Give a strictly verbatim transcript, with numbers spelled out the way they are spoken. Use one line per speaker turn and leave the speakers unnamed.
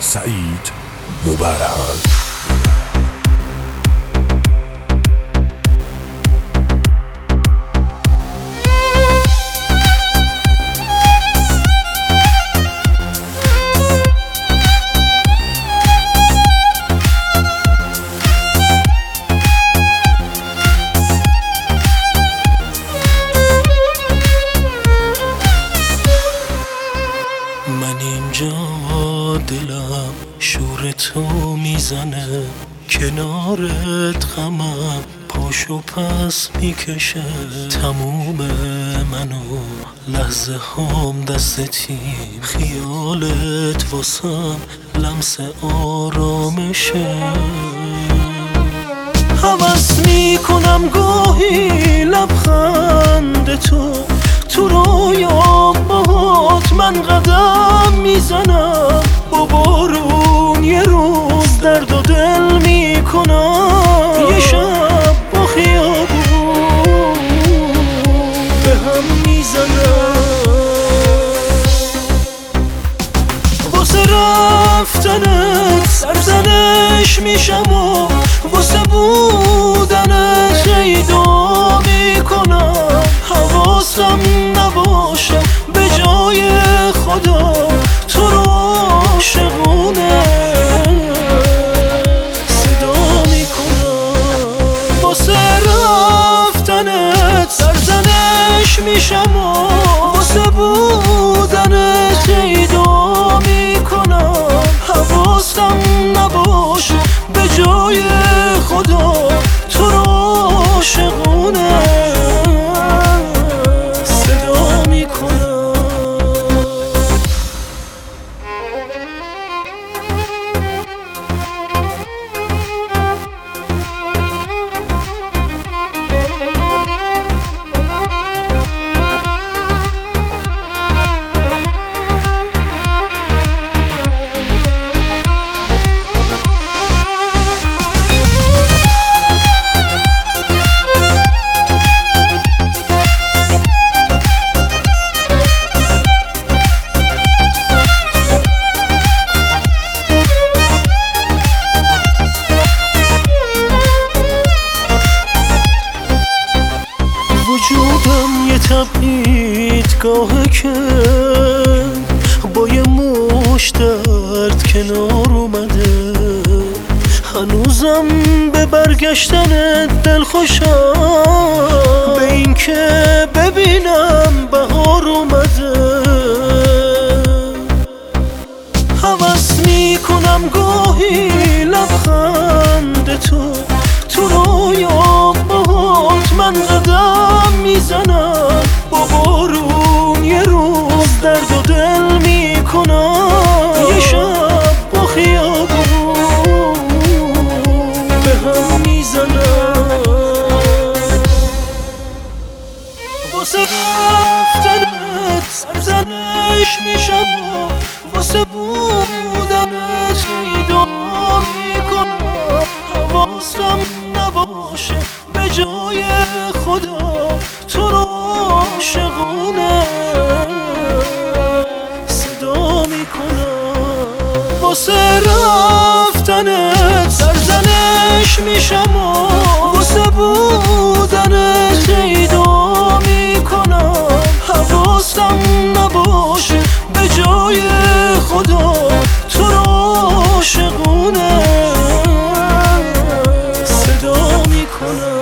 سعید مبرهان.
من اینجا دلم شور تو میزنه، کنارت غمم پاشو پس میکشه. تموم منو لحظه هام دستتیم، خیالت واسم لمس آرامشه. هوس میکنم گاهی لبخند تو تو رویام، باهات من قدم میزنم. با بارون یه روز درد و دل میکنم، یه شب با خیابون به هم میزنم. واسه رفتنت سرزنش میشم و واسه بودنت شیدا میکنم. حواسم نباشه به جای خدا تو رو عاشقونه صدا میکنم. واسه رفتنت سرزنش میشم و واسه بودنت شیدا میکنم. حواسم نباشه به جای خدا تو رو عاشقونه صدا میکنم. وجودم یه تبعیدگاهه که با یه مش درد کنار اومده. هنوزم به برگشتن دل خوشم، به این که ببینم بهار اومده. هوس میکنم گاهی لبخند تو تو رویام، باهات من قدم میزنم. با بارون یه روز درد و دل میکنم، یه شب با خیابون به هم میزنم. واسه رفتنت سرزنش میشم و واسه بودنت شیدا میکنم. حواسم نباشه به جای خدا تو رو عاشقونه صدا میکنم. واسه رفتنت سرزنش میشم و واسه بودنت شیدا میکنم. حواسم نباشه به جای خدا تو رو عاشقونه صدا میکنم.